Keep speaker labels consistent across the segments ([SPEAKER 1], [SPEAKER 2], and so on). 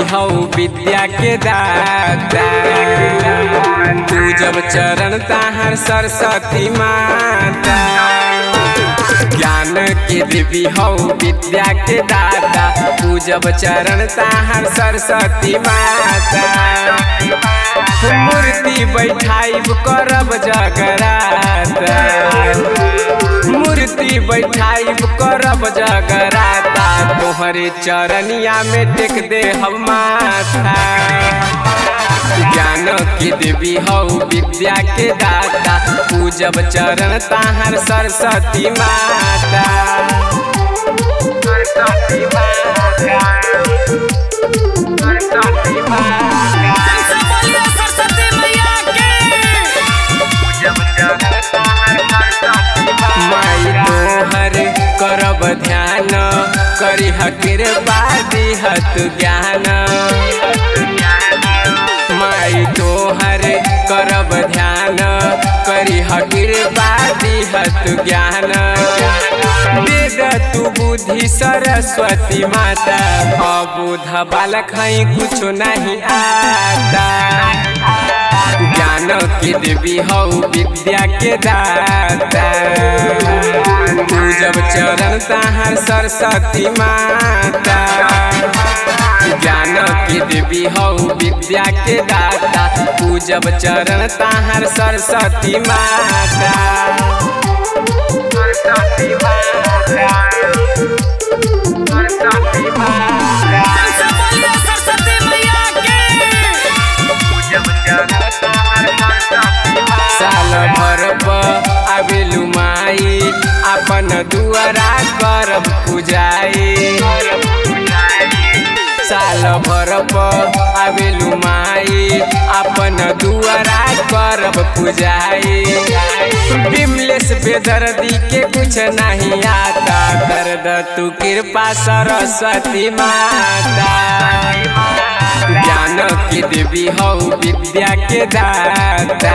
[SPEAKER 1] हौ विद्या के दाता। तू जब चरण ताहर सरस्वती माता। ज्ञान के देवी हौ विद्या के दाता। तू जब चरण ताहर सरस्वती माता। मूर्ति बैठाइब करब जगराता। मूर्ति बैठाइब करब जगराता। तोहरे चरनिया में टेक दे हम माथा। ज्ञान के देवी हौ विद्या के दाता। पूजब चरण ताहर सरस्वती माता। सरस्वती माता, सरस्वती माता।
[SPEAKER 2] सरस्वती मैया के
[SPEAKER 1] पूजब चरण ताहर सरस्वती माता। माई तोहर करब ध्यान, करिह कृपा दिहत ज्ञान। माई तोहर करब ध्यान, करिह कृपा दिहत ज्ञान। दे द तू बुद्धि सरस्वती माता। अबुध बालक है कुछ नहीं आता। ज्ञान के देवी हौ विद्या के दाता। पूजब चरण ताहर सरस्वती माता। ज्ञान के देवी हौ विद्या के दाता। पूजब चरण ताहर सरस्वती माता। सरस्वती माता, सरस्वती माता।
[SPEAKER 2] सरस्वती मैया के
[SPEAKER 1] पूजब चरण ताहर सरस्वती माता। साल भर आवेलु माई, अपन दुआरा करब पूजाई। साल भर आवेलु माई, अपन दुआरा करब पूजाई। विमलेश बेदर्दी के कुछ नहीं आता। कर द तू कृपा सरस्वती माता। ज्ञान के देवी हौ विद्या के दाता।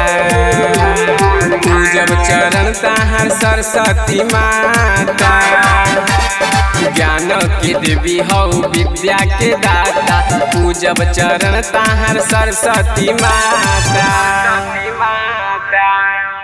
[SPEAKER 1] पूजब चरण ताहर सरस्वती माता। ज्ञान के देवी हौ विद्या के दाता। पूजब चरण ताहर सरस्वती माता।